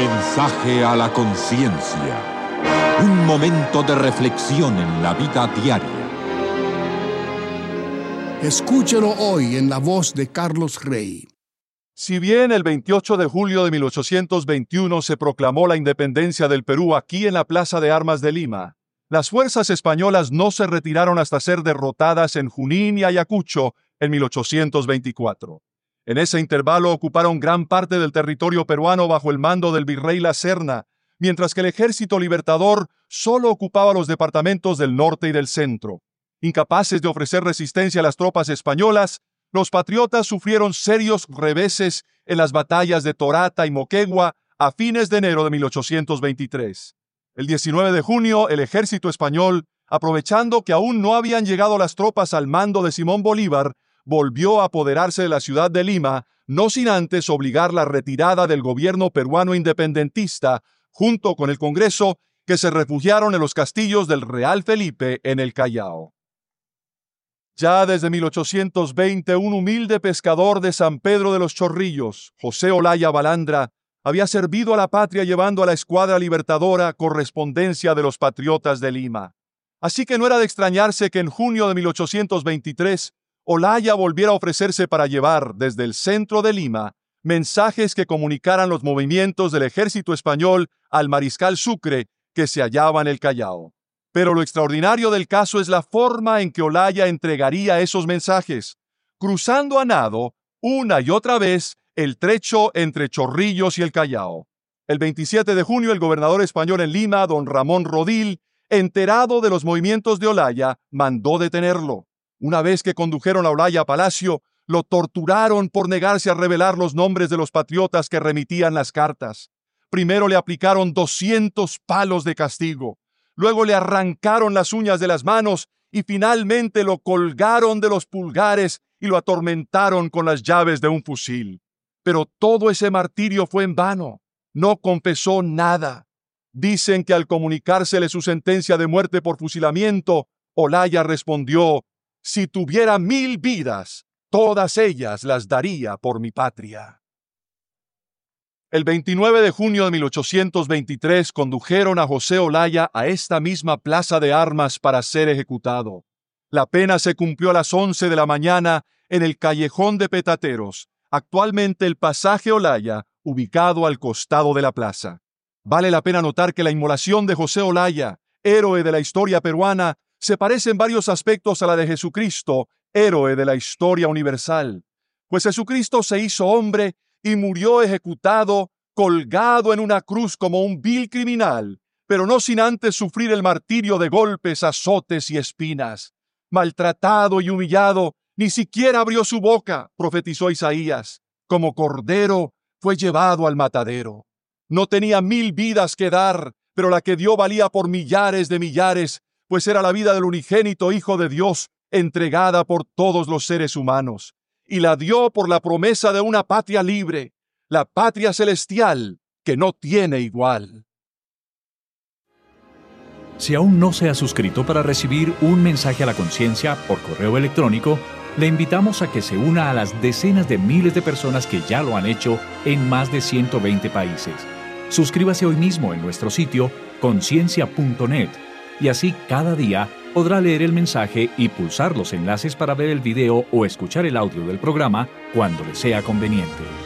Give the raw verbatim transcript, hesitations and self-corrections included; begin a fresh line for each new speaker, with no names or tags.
Mensaje a la conciencia. Un momento de reflexión en la vida diaria.
Escúchelo hoy en la voz de Carlos Rey.
Si bien el veintiocho de julio de mil ochocientos veintiuno se proclamó la independencia del Perú aquí en la Plaza de Armas de Lima, las fuerzas españolas no se retiraron hasta ser derrotadas en Junín y Ayacucho en mil ochocientos veinticuatro. En ese intervalo ocuparon gran parte del territorio peruano bajo el mando del virrey La Serna, mientras que el ejército libertador solo ocupaba los departamentos del norte y del centro. Incapaces de ofrecer resistencia a las tropas españolas, los patriotas sufrieron serios reveses en las batallas de Torata y Moquegua a fines de enero de mil ochocientos veintitrés. El diecinueve de junio, el ejército español, aprovechando que aún no habían llegado las tropas al mando de Simón Bolívar, volvió a apoderarse de la ciudad de Lima, no sin antes obligar la retirada del gobierno peruano independentista, junto con el Congreso, que se refugiaron en los castillos del Real Felipe en el Callao. Ya desde mil ochocientos veinte, un humilde pescador de San Pedro de los Chorrillos, José Olaya Balandra, había servido a la patria llevando a la escuadra libertadora correspondencia de los patriotas de Lima. Así que no era de extrañarse que en junio de mil ochocientos veintitrés, Olaya volviera a ofrecerse para llevar, desde el centro de Lima, mensajes que comunicaran los movimientos del ejército español al mariscal Sucre, que se hallaba en el Callao. Pero lo extraordinario del caso es la forma en que Olaya entregaría esos mensajes, cruzando a nado, una y otra vez, el trecho entre Chorrillos y el Callao. El veintisiete de junio, el gobernador español en Lima, don Ramón Rodil, enterado de los movimientos de Olaya, mandó detenerlo. Una vez que condujeron a Olaya a Palacio, lo torturaron por negarse a revelar los nombres de los patriotas que remitían las cartas. Primero le aplicaron doscientos palos de castigo, luego le arrancaron las uñas de las manos y finalmente lo colgaron de los pulgares y lo atormentaron con las llaves de un fusil. Pero todo ese martirio fue en vano. No confesó nada. Dicen que al comunicársele su sentencia de muerte por fusilamiento, Olaya respondió: «Si tuviera mil vidas, todas ellas las daría por mi patria». El veintinueve de junio de mil ochocientos veintitrés condujeron a José Olaya a esta misma plaza de armas para ser ejecutado. La pena se cumplió a las once de la mañana en el Callejón de Petateros, actualmente el Pasaje Olaya, ubicado al costado de la plaza. Vale la pena notar que la inmolación de José Olaya, héroe de la historia peruana, se parece en varios aspectos a la de Jesucristo, héroe de la historia universal. Pues Jesucristo se hizo hombre y murió ejecutado, colgado en una cruz como un vil criminal, pero no sin antes sufrir el martirio de golpes, azotes y espinas. Maltratado y humillado, ni siquiera abrió su boca, profetizó Isaías. Como cordero fue llevado al matadero. No tenía mil vidas que dar, pero la que dio valía por millares de millares, pues era la vida del unigénito Hijo de Dios, entregada por todos los seres humanos. Y la dio por la promesa de una patria libre, la patria celestial, que no tiene igual.
Si aún no se ha suscrito para recibir un mensaje a la conciencia por correo electrónico, le invitamos a que se una a las decenas de miles de personas que ya lo han hecho en más de ciento veinte países. Suscríbase hoy mismo en nuestro sitio conciencia punto net y así cada día podrá leer el mensaje y pulsar los enlaces para ver el video o escuchar el audio del programa cuando le sea conveniente.